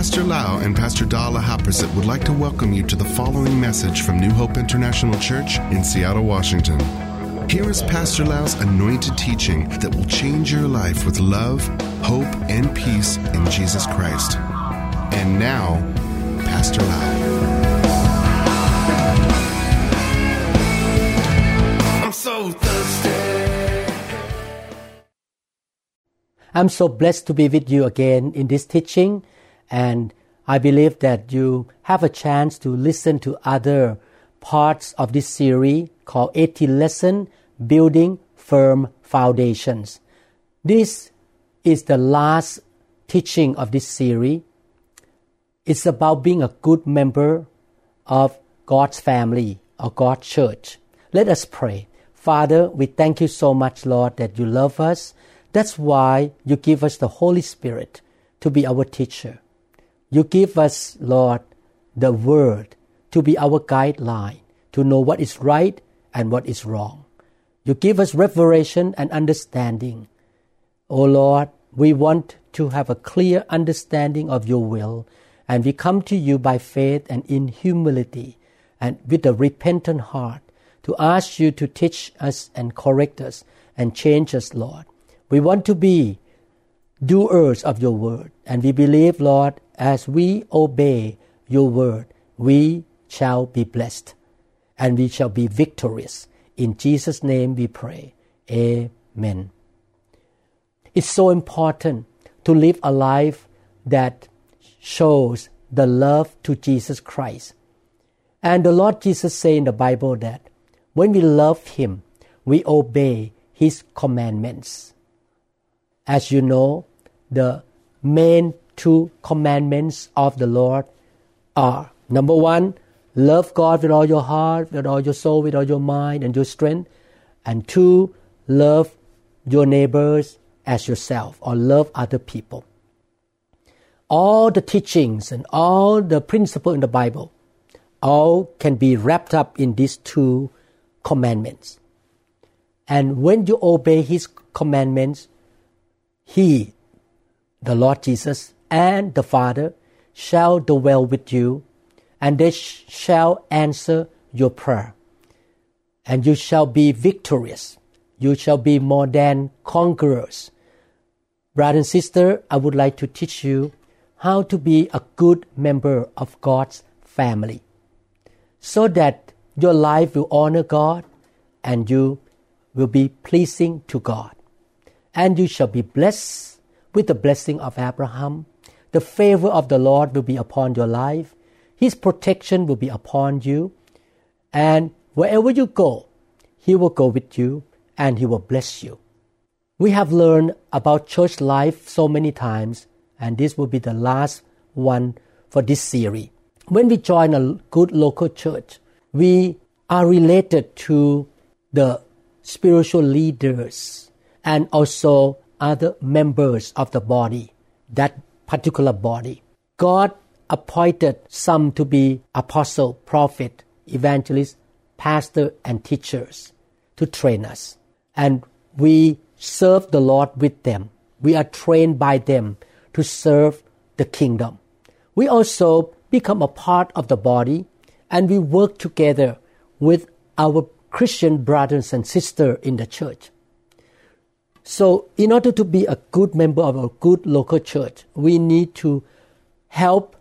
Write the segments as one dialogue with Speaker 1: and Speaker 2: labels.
Speaker 1: Pastor Lau and Pastor Dala Haprasit would like to welcome you to the following message from New Hope International Church in Seattle, Washington. Here is Pastor Lau's anointed teaching that will change your life with love, hope, and peace in Jesus Christ. And now, Pastor Lau. I'm so thirsty.
Speaker 2: I'm so blessed to be with you again in this teaching, and I believe that you have a chance to listen to other parts of this series called 18 Lessons Building Firm Foundations. This is the last teaching of this series. It's about being a good member of God's family or God's church. Let us pray. Father, we thank you so much, Lord, that you love us. That's why you give us the Holy Spirit to be our teacher. You give us, Lord, the Word to be our guideline, to know what is right and what is wrong. You give us revelation and understanding. Oh Lord, we want to have a clear understanding of your will, and we come to you by faith and in humility and with a repentant heart to ask you to teach us and correct us and change us, Lord. We want to be doers of your word, and we believe, Lord, as we obey your word, we shall be blessed and we shall be victorious. In Jesus' name we pray. Amen. It's so important to live a life that shows the love to Jesus Christ. And the Lord Jesus said in the Bible that when we love Him, we obey His commandments. As you know, the main two commandments of the Lord are, number one, love God with all your heart, with all your soul, with all your mind and your strength. And two, love your neighbors as yourself, or love other people. All the teachings and all the principles in the Bible, all can be wrapped up in these two commandments. And when you obey His commandments, He, the Lord Jesus, and the Father shall dwell with you, and they shall answer your prayer. And you shall be victorious. You shall be more than conquerors. Brother and sister, I would like to teach you how to be a good member of God's family, so that your life will honor God and you will be pleasing to God. And you shall be blessed with the blessing of Abraham. The favor of the Lord will be upon your life. His protection will be upon you. And wherever you go, He will go with you and He will bless you. We have learned about church life so many times, and this will be the last one for this series. When we join a good local church, we are related to the spiritual leaders and also other members of the body, that particular body. God appointed some to be apostle, prophet, evangelist, pastor, and teachers to train us. And we serve the Lord with them. We are trained by them to serve the kingdom. We also become a part of the body, and we work together with our Christian brothers and sisters in the church. So in order to be a good member of a good local church, we need to help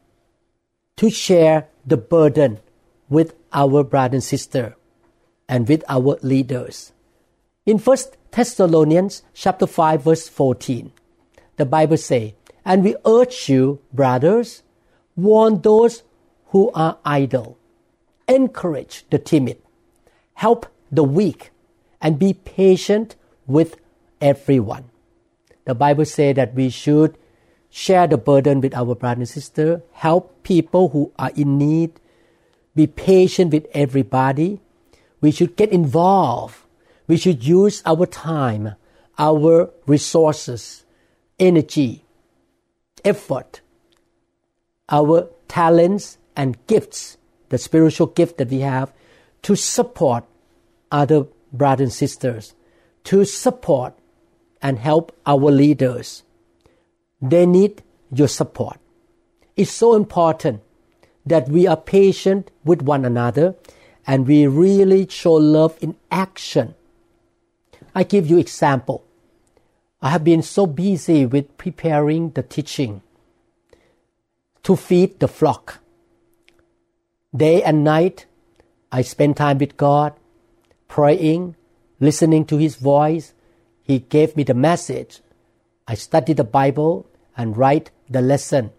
Speaker 2: to share the burden with our brother and sister and with our leaders. In 1 Thessalonians chapter 5 verse 14, the Bible says, "And we urge you, brothers, warn those who are idle, encourage the timid, help the weak, and be patient with everyone." The Bible says that we should share the burden with our brother and sister, help people who are in need, be patient with everybody. We should get involved. We should use our time, our resources, energy, effort, our talents and gifts, the spiritual gift that we have, to support other brothers and sisters, to support and help our leaders. They need your support. it's so important that we are patient with one another and we really show love in action. I give you example. I have been so busy with preparing the teaching to feed the flock. Day and night, I spend time with God, praying, listening to His voice. He gave me the message. I study the Bible and write the lesson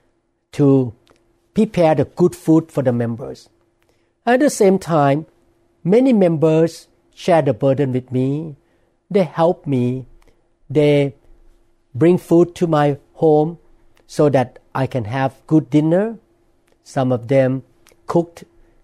Speaker 2: to prepare the good food for the members. At the same time, many members share the burden with me. They help me. They bring food to my home so that I can have good dinner. Some of them cooked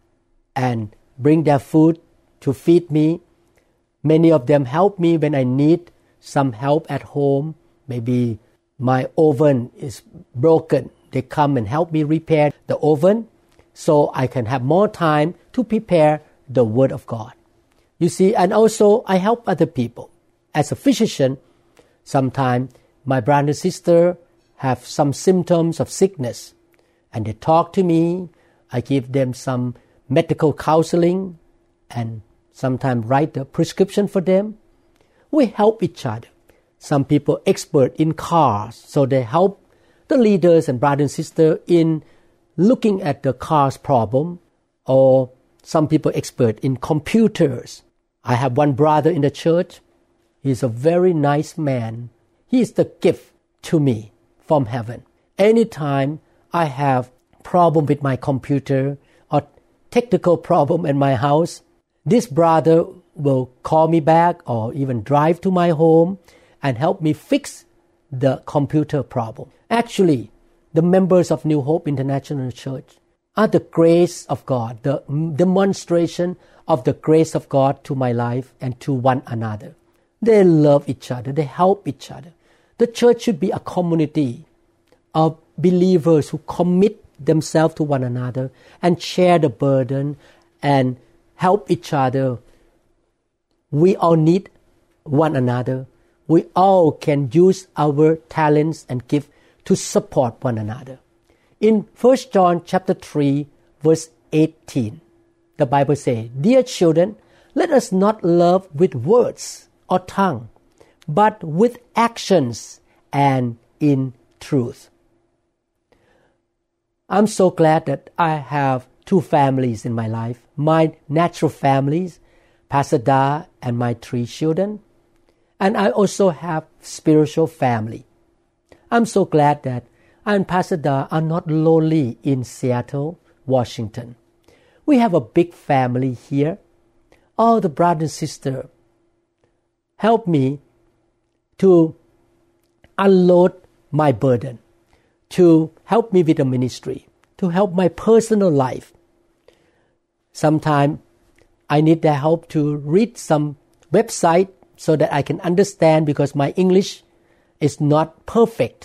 Speaker 2: and bring their food to feed me. Many of them help me when I need some help at home. Maybe my oven is broken. They come and help me repair the oven so I can have more time to prepare the Word of God. You see, and also I help other people. As a physician, sometimes my brother and sister have some symptoms of sickness and they talk to me. I give them some medical counseling and sometimes write a prescription for them. We help each other. Some people expert in cars, so they help the leaders and brothers and sisters in looking at the car's problem, or some people expert in computers. I have one brother in the church. He's a very nice man. He is the gift to me from heaven. Anytime I have problem with my computer or technical problem in my house, this brother will call me back or even drive to my home and help me fix the computer problem. Actually, the members of New Hope International Church are the grace of God, the demonstration of the grace of God to my life and to one another. They love each other. They help each other. The church should be a community of believers who commit themselves to one another and share the burden and help each other. We all need one another. We all can use our talents and gifts to support one another. In 1 John chapter 3, verse 18, the Bible says, "Dear children, let us not love with words or tongue, but with actions and in truth." I'm so glad that I have two families in my life. My natural families, Pastor Da and my 3 children. And I also have spiritual family. I'm so glad that I and Pastor Da are not lonely in Seattle, Washington. We have a big family here. All the brothers and sisters help me to unload my burden, to help me with the ministry, to help my personal life. Sometimes I need their help to read some website so that I can understand, because my English is not perfect.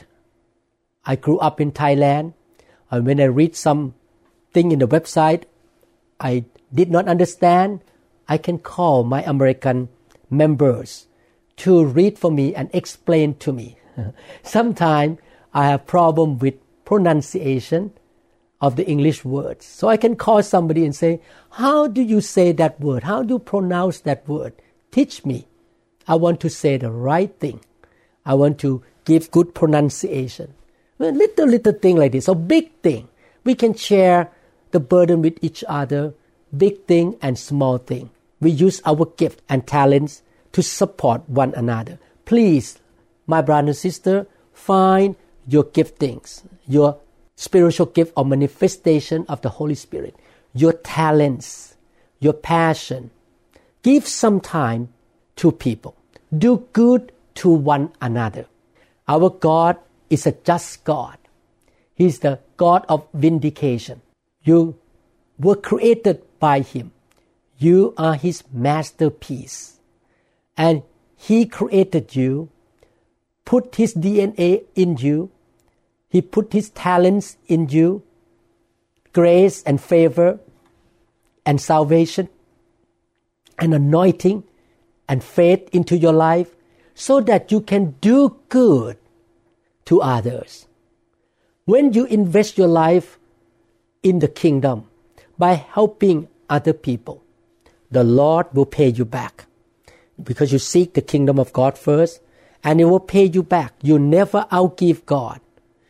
Speaker 2: I grew up in Thailand, and when I read something in the website I did not understand, I can call my American members to read for me and explain to me. Sometimes I have problem with pronunciation of the English words. So I can call somebody and say, "How do you say that word? How do you pronounce that word? Teach me. I want to say the right thing. I want to give good pronunciation." Little thing like this, so big thing. We can share the burden with each other, big thing and small thing. We use our gift and talents to support one another. Please, my brother and sister, find your giftings, your spiritual gift or manifestation of the Holy Spirit, your talents, your passion. Give some time to people. Do good to one another. Our God is a just God. He is the God of vindication. You were created by Him. You are His masterpiece. And He created you, put His DNA in you. He put His talents in you, grace and favor and salvation and anointing and faith into your life so that you can do good to others. When you invest your life in the kingdom by helping other people, the Lord will pay you back. Because you seek the kingdom of God first, and He will pay you back. You never outgive God.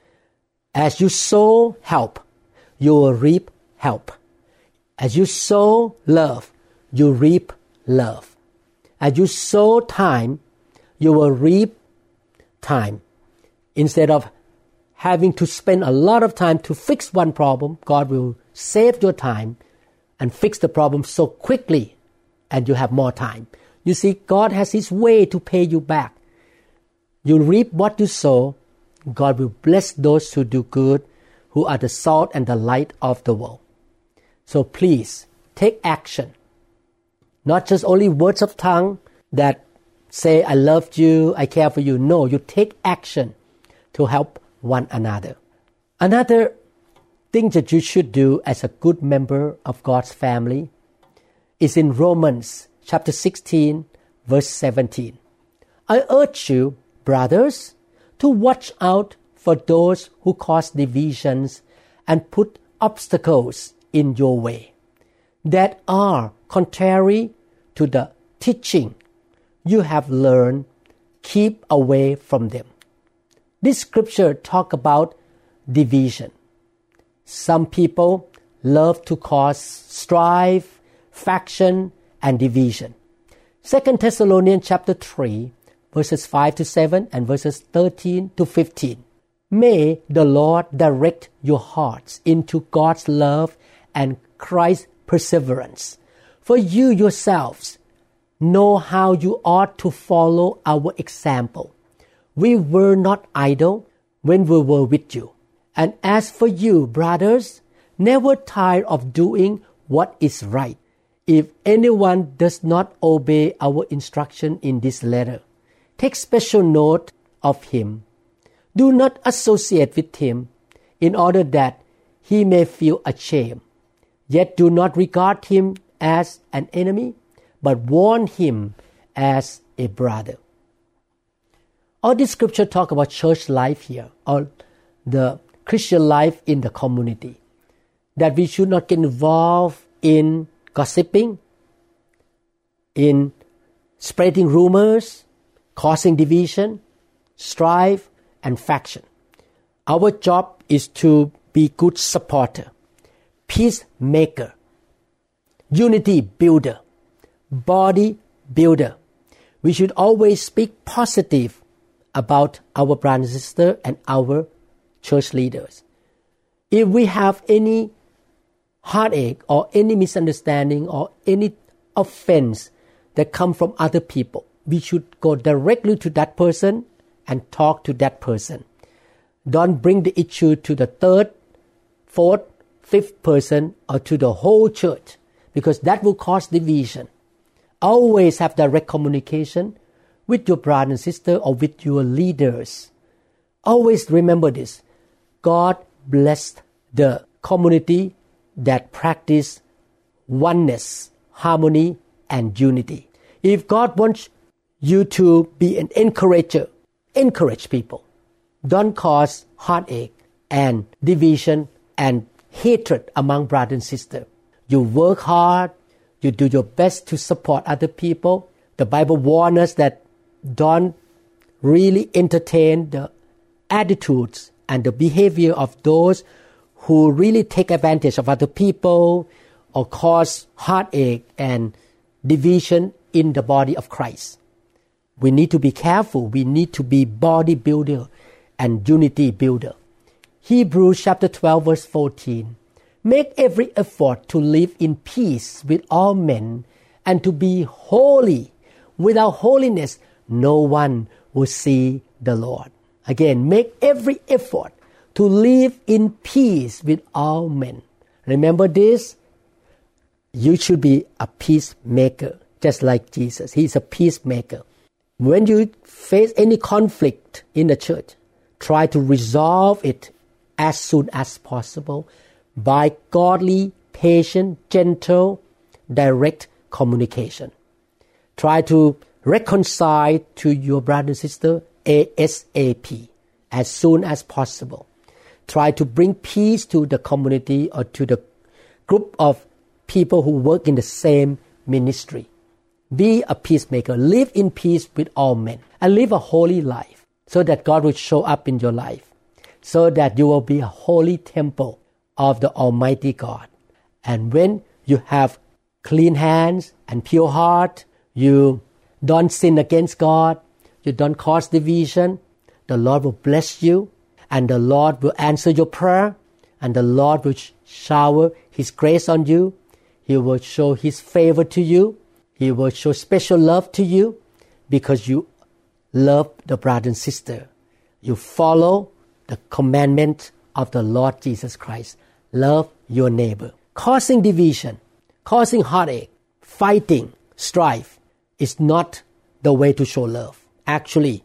Speaker 2: As you sow help, you will reap help. As you sow love, you reap love. As you sow time, you will reap time. Instead of having to spend a lot of time to fix one problem, God will save your time and fix the problem so quickly, and you have more time. You see, God has His way to pay you back. You reap what you sow. God will bless those who do good, who are the salt and the light of the world. So please, take action. Not just only words of tongue that say, I love you, I care for you. No, you take action to help one another. Another thing that you should do as a good member of God's family is in Romans chapter 16, verse 17. I urge you, brothers, to watch out for those who cause divisions and put obstacles in your way that are contrary to the teaching you have learned. Keep away from them. This scripture talks about division. Some people love to cause strife, faction, and division. 2 Thessalonians chapter 3, verses 5 to 7 and verses 13 to 15. May the Lord direct your hearts into God's love and Christ's perseverance. For you yourselves know how you ought to follow our example. We were not idle when we were with you. And as for you, brothers, never tire of doing what is right. If anyone does not obey our instruction in this letter, take special note of him. Do not associate with him in order that he may feel ashamed. Yet do not regard him as an enemy, but warn him as a brother. All this scripture talk about church life here, or the Christian life in the community. That we should not get involved in gossiping, in spreading rumors, causing division, strife, and faction. Our job is to be good supporter, peacemaker, unity builder, body builder. We should always speak positive about our brothers and sisters and our church leaders. If we have any heartache or any misunderstanding or any offense that come from other people, we should go directly to that person and talk to that person. Don't bring the issue to the third, fourth, fifth person or to the whole church, because that will cause division. Always have direct communication with your brother and sister or with your leaders. Always remember this. God blessed the community that practice oneness, harmony, and unity. If God wants you to be an encourager, encourage people. Don't cause heartache and division and hatred among brothers and sisters. You work hard. You do your best to support other people. The Bible warns us that don't really entertain the attitudes and the behavior of those who really take advantage of other people or cause heartache and division in the body of Christ. We need to be careful. We need to be body builder and unity builder. Hebrews chapter 12 verse 14. Make every effort to live in peace with all men and to be holy. Without holiness, no one will see the Lord. Again, make every effort to live in peace with all men. Remember this? You should be a peacemaker, just like Jesus. He's a peacemaker. When you face any conflict in the church, try to resolve it as soon as possible by godly, patient, gentle, direct communication. Try to reconcile to your brother and sister ASAP, as soon as possible. try to bring peace to the community or to the group of people who work in the same ministry. Be a peacemaker. Live in peace with all men and live a holy life so that God will show up in your life, so that you will be a holy temple of the Almighty God. And when you have clean hands and pure heart, you don't sin against God, you don't cause division, the Lord will bless you, and the Lord will answer your prayer, and the Lord will shower His grace on you. He will show His favor to you. He will show special love to you because you love the brother and sister. You follow the commandment of the Lord Jesus Christ. Love your neighbor. Causing division, causing heartache, fighting, strife is not the way to show love. Actually,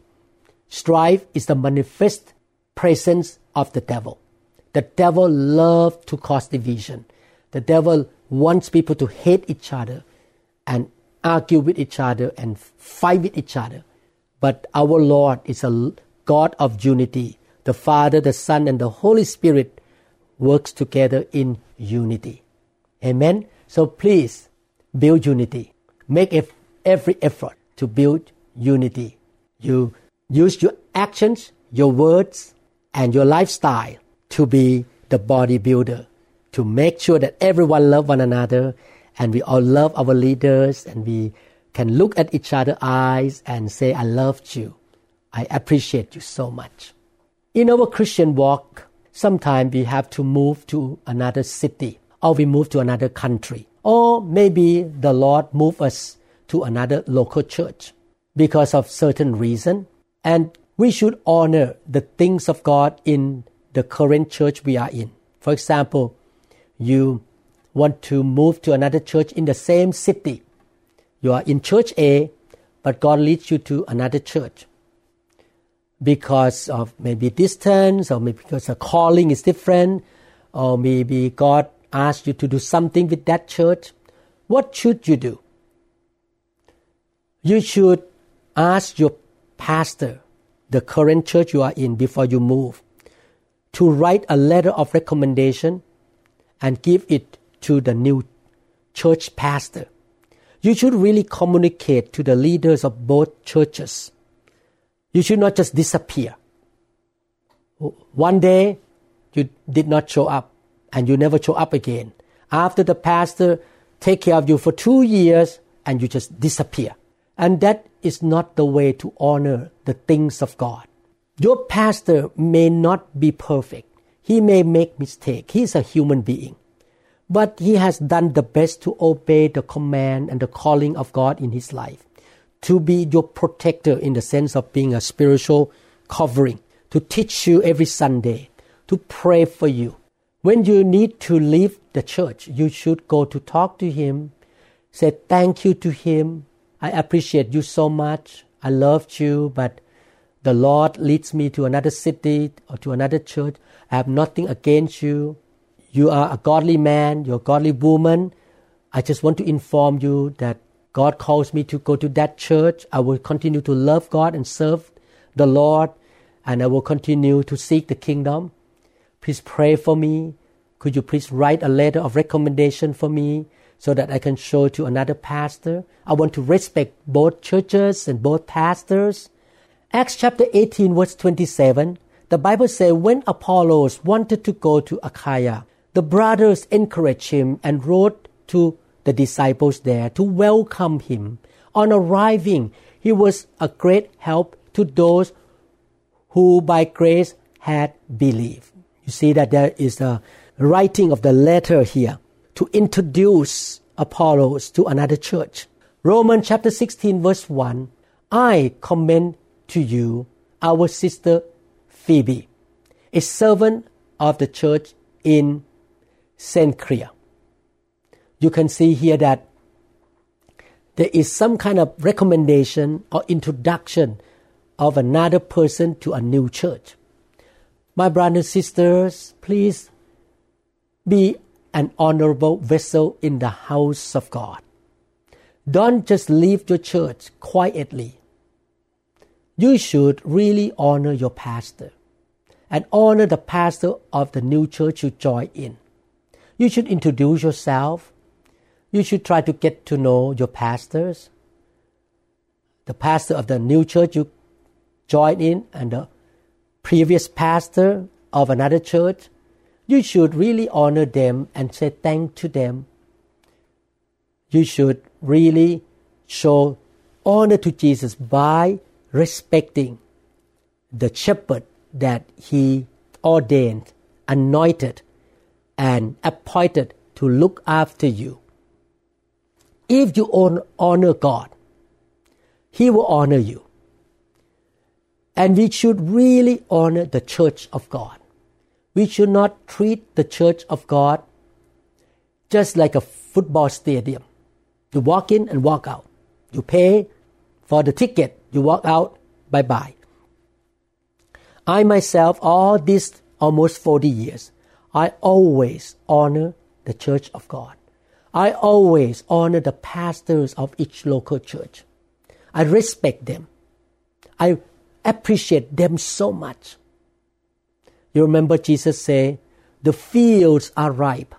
Speaker 2: strife is the manifest presence of the devil. The devil loves to cause division. The devil wants people to hate each other and argue with each other and fight with each other. But our Lord is a God of unity. The Father, the Son, and the Holy Spirit works together in unity. Amen? So please build unity. Make every effort to build unity. You use your actions, your words, and your lifestyle to be the bodybuilder, to make sure that everyone loves one another and we all love our leaders and we can look at each other's eyes and say, I loved you. I appreciate you so much. In our Christian walk, sometimes we have to move to another city or we move to another country. Or maybe the Lord move us to another local church because of certain reason. And we should honor the things of God in the current church we are in. For example, you want to move to another church in the same city. You are in church A, but God leads you to another church because of maybe distance, or maybe because the calling is different, or maybe God asked you to do something with that church. What should you do? You should ask your pastor, the current church you are in, before you move, to write a letter of recommendation and give it to the new church pastor. You should really communicate to the leaders of both churches. You should not just disappear. One day, you did not show up and you never show up again. After the pastor take care of you for 2 years and you just disappear. And that is not the way to honor the things of God. Your pastor may not be perfect. He may make mistakes. He is a human being. But he has done the best to obey the command and the calling of God in his life, to be your protector in the sense of being a spiritual covering, to teach you every Sunday, to pray for you. When you need to leave the church, you should go to talk to him, say thank you to him. I appreciate you so much. I loved you, but the Lord leads me to another city or to another church. I have nothing against you. You are a godly man, you're a godly woman. I just want to inform you that God calls me to go to that church. I will continue to love God and serve the Lord, and I will continue to seek the kingdom. Please pray for me. Could you please write a letter of recommendation for me so that I can show to another pastor? I want to respect both churches and both pastors. Acts chapter 18 verse 27, the Bible says, when Apollos wanted to go to Achaia, the brothers encouraged him and wrote to the disciples there to welcome him. On arriving, he was a great help to those who by grace had believed. You see that there is a writing of the letter here to introduce Apollos to another church. Romans chapter 16 verse 1, I commend to you our sister Phoebe, a servant of the church in Cenchrea. You can see here that there is some kind of recommendation or introduction of another person to a new church. My brothers and sisters, please be an honorable vessel in the house of God. Don't just leave your church quietly. You should really honor your pastor. and honor the pastor of the new church you join in. You should introduce yourself. You should try to get to know your pastors, the pastor of the new church you join in and the previous pastor of another church. You should really honor them and say thanks to them. You should really show honor to Jesus by respecting the shepherd that he ordained, anointed, and appointed to look after you. If you honor God, He will honor you. And we should really honor the church of God. We should not treat the church of God just like a football stadium. You walk in and walk out. You pay for the ticket. You walk out. Bye-bye. I myself, all these almost 40 years, I always honor the church of God. I always honor the pastors of each local church. I respect them. I appreciate them so much. You remember Jesus say, the fields are ripe,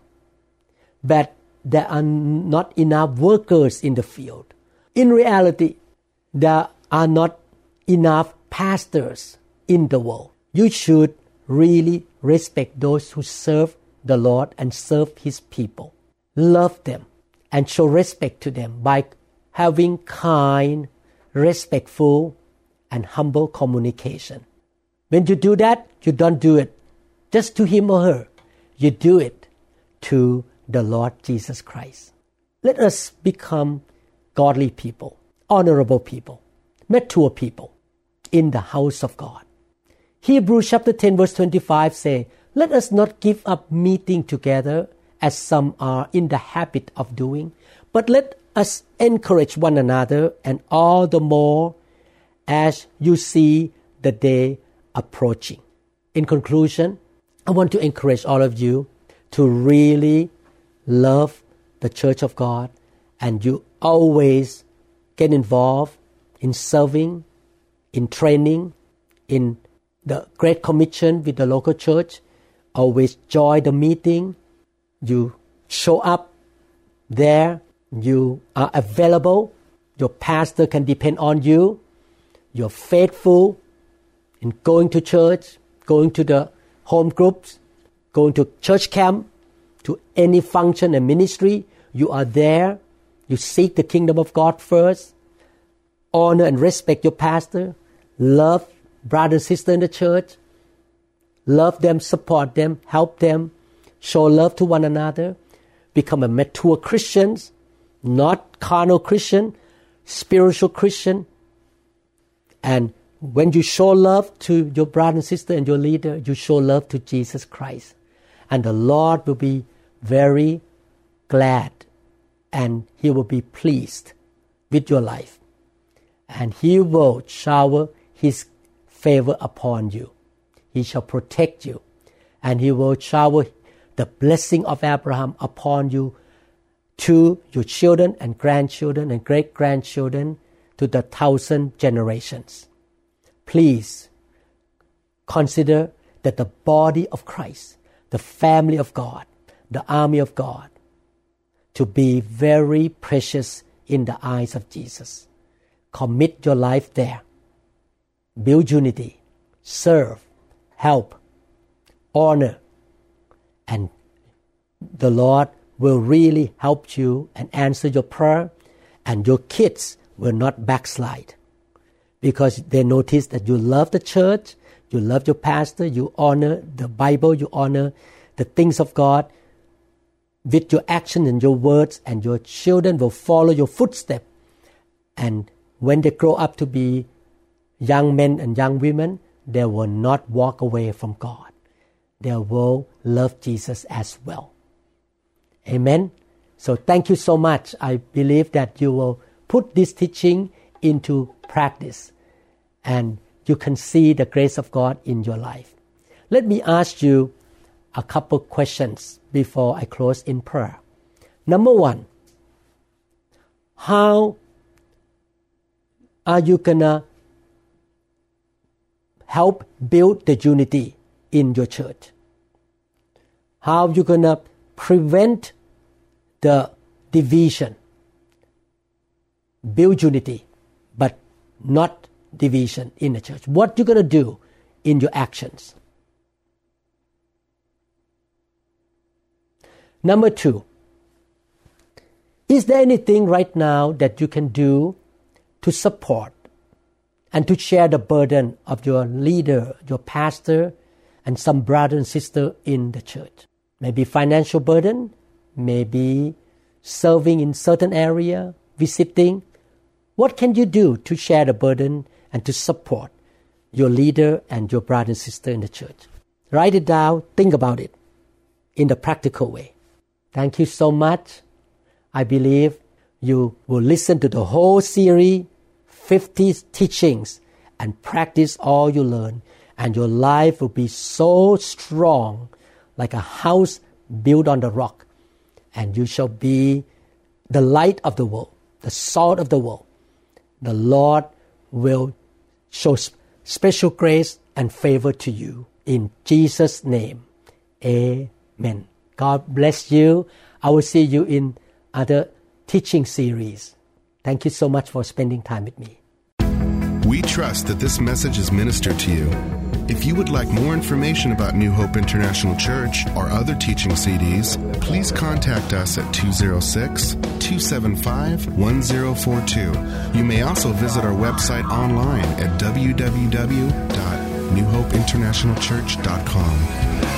Speaker 2: but there are not enough workers in the field. In reality, there are not enough pastors in the world. You should really respect those who serve the Lord and serve His people. Love them and show respect to them by having kind, respectful, and humble communication. When you do that, you don't do it just to him or her. You do it to the Lord Jesus Christ. Let us become godly people, honorable people, mature people in the house of God. Hebrews chapter 10 verse 25 say, let us not give up meeting together as some are in the habit of doing, but let us encourage one another, and all the more as you see the day approaching. In conclusion, I want to encourage all of you to really love the church of God, and you always get involved in serving, in training, in the Great Commission with the local church. Always join the meeting. You show up there. You are available. Your pastor can depend on you. You're faithful in going to church, going to the home groups, going to church camp, to any function and ministry. You are there. You seek the kingdom of God first. Honor and respect your pastor. Love brother and sister in the church. Love them, support them, help them. Show love to one another. Become a mature Christian, not carnal Christian, spiritual Christian. And when you show love to your brother and sister and your leader, you show love to Jesus Christ. And the Lord will be very glad and He will be pleased with your life. And He will shower His favor upon you. He shall protect you. And He will shower the blessing of Abraham upon you, to your children and grandchildren and great-grandchildren, to the 1,000 generations. Please consider that the body of Christ, the family of God, the army of God, to be very precious in the eyes of Jesus. Commit your life there. Build unity, serve, help, honor, and the Lord will really help you and answer your prayer, and your kids will not backslide because they notice that you love the church, you love your pastor, you honor the Bible, you honor the things of God with your action and your words, and your children will follow your footsteps. And when they grow up to be young men and young women, they will not walk away from God. They will love Jesus as well. Amen. So thank you so much. I believe that you will put this teaching into practice and you can see the grace of God in your life. Let me ask you a couple questions before I close in prayer. Number one, how are you gonna help build the unity in your church. How you're going to prevent the division. Build unity, but not division in the church. What you're going to do in your actions. Number 2, is there anything right now that you can do to support and to share the burden of your leader, your pastor, and some brother and sister in the church? Maybe financial burden, maybe serving in certain area, visiting. What can you do to share the burden and to support your leader and your brother and sister in the church? Write it down, think about it in the practical way. Thank you so much. I believe you will listen to the whole series, 50 teachings, and practice all you learn, and your life will be so strong like a house built on the rock, and you shall be the light of the world, the salt of the world. The Lord will show special grace and favor to you. In Jesus' name, amen. God bless you. I will see you in other teaching series. Thank you so much for spending time with me.
Speaker 1: We trust that this message is ministered to you. If you would like more information about New Hope International Church or other teaching CDs, please contact us at 206-275-1042. You may also visit our website online at www.newhopeinternationalchurch.com.